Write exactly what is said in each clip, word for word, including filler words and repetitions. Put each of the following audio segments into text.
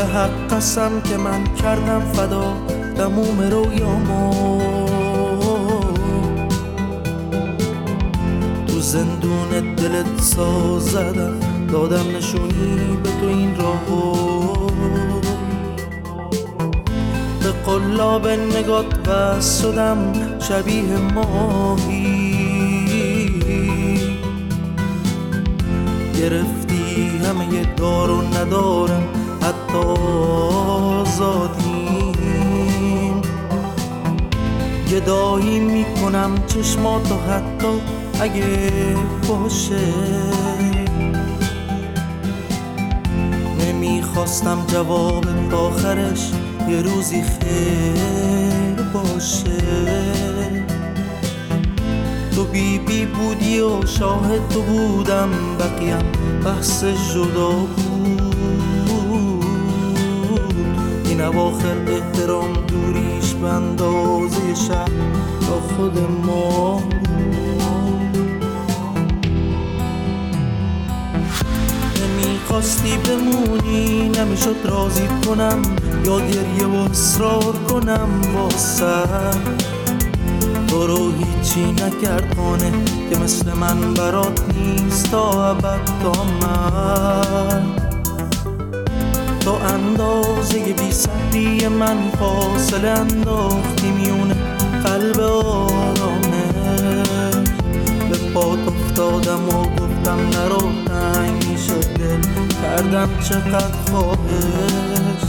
حق قسم که من کردم فدا تموم رویامو، تو زندون دلت ساز زدم، دادم نشونی به تو این راهو، به قلاب نگات بس شدم شبیه ماهی، گرفتی همه دار و ندارم حتی آزادیم، گدایی میکنم چشماتو حتی اگه باشه، نمیخواستم جوابت آخرش یه روزی خیر باشه، تو بی بی بودی و شاهد تو بودم، بقیم بحث جدا بود، این اواخر احترام دوریش به اندازه شب تا خود ما بود. نمیخواستی بمونی، نمیشد راضیت کنم یا گریه و اصرار کنم واسه تو رو هیچی نکرد خانه که مثل من برات نیست تا ابد تا من، تو اندازه بی صبری من فاصله انداختی میونه قلب آرامه، به پات افتادم و گفتم نرو تنگ میشد دل، کردم چقدر خواهش،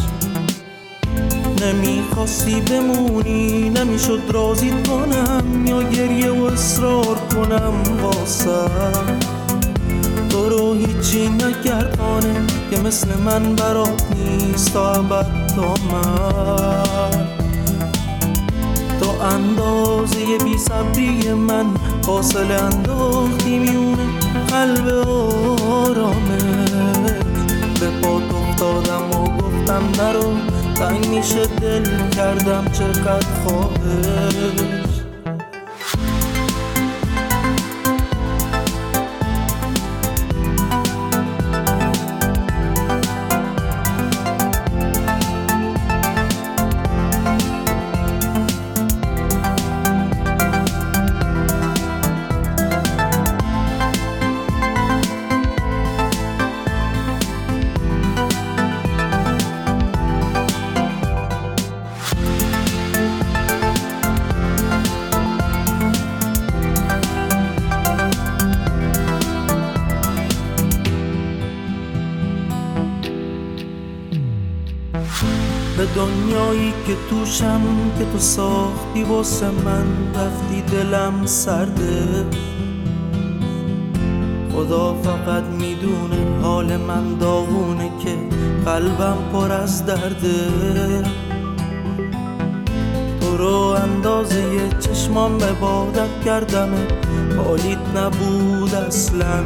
نمیخواستی بمونی، نمیشد راضیت کنم یا گریه و اصرار کنم واسه تو رو هیچی نکرد خانه که مثل من برات نیست تا ابد تا من، تو اندازه بی صبری من فاصله انداختی میونه قلب آرامه، به پات افتادم و گفتم نرو تنگ میشه دل، کردم چقدر خواهش. به دنیایی که توشم که تو ساختی واسه من، رفتی دلم سرده، خدا فقط میدونه حال من داغونه که قلبم پر از درده، تو رو اندازه چشمام عبادت کردم، حالیت نبود اصلا،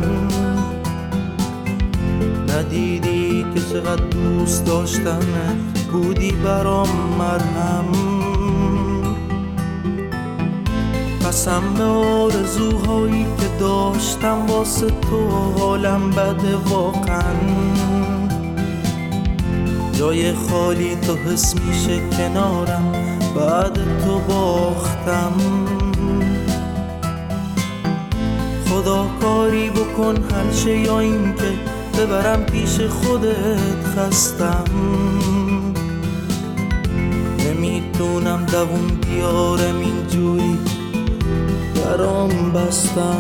ندیدی که چقدر دوست داشتم، بودی برام مرهم، قسم به آرزوهایی که داشتم واسه تو، حالم بده واقعا، جای خالی تو حس میشه کنارم، بعد تو باختم، خدا کاری بکن حل شه یا این که ببرم پیش خودت خستم، نمیتونم دووم بیارم اینجوری برام بستن،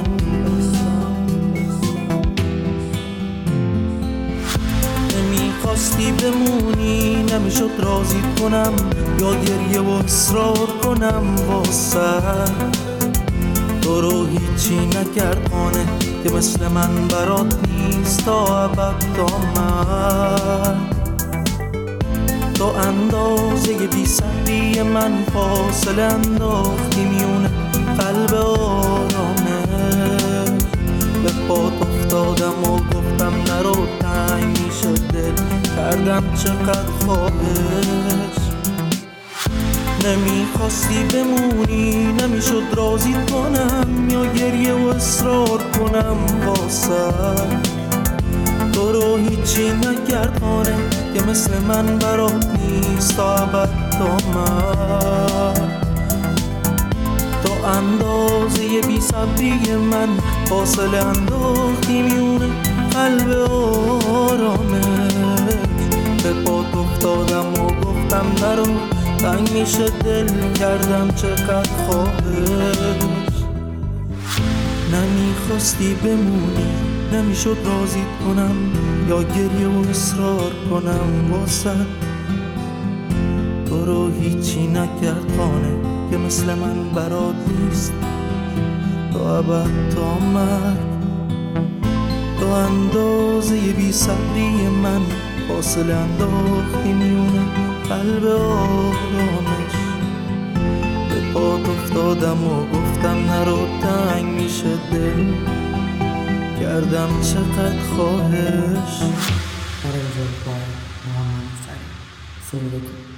نمیخواستی بمونی، نمیشد راضیت کنم یا گریه و اصرار کنم واسه تو رو هیچی نکرد خانه که مثل من برات نیست تا ابد تا من، تو اندازه بی صبری من فاصله انداختی میونه قلب آرامه، به پات افتادم و گفتم نرو تنگ میشه دل، کردم چقدر خواهش، نمیخواستی بمونی، نمیشد راضیت کنم یا گریه و اصرار کنم واسه تو رو هیچی نگردانه که مثل من برات نیست تا ابد تا مرگ. تا اندازه بی صبری من فاصله انداختی میونه قلب آرامش. به پات افتادم و گفتم نرو، تنگ میشه دل کردم چقدر خواهش. نمیخواستی بمونی، نمیشد رازیت کنم یا گریه و اصرار کنم واسه. تو رو هیچی نکرد خانه که مثل من برات نیست تا ابد تا مرگ. تو اندازه بی صبری من فاصله انداختی میونه قلب آرامش. به پات افتادم و گفتم نرو، تنگ میشه دل کردم چقدر خواهش. آره بزرگوار محمد فرید سروده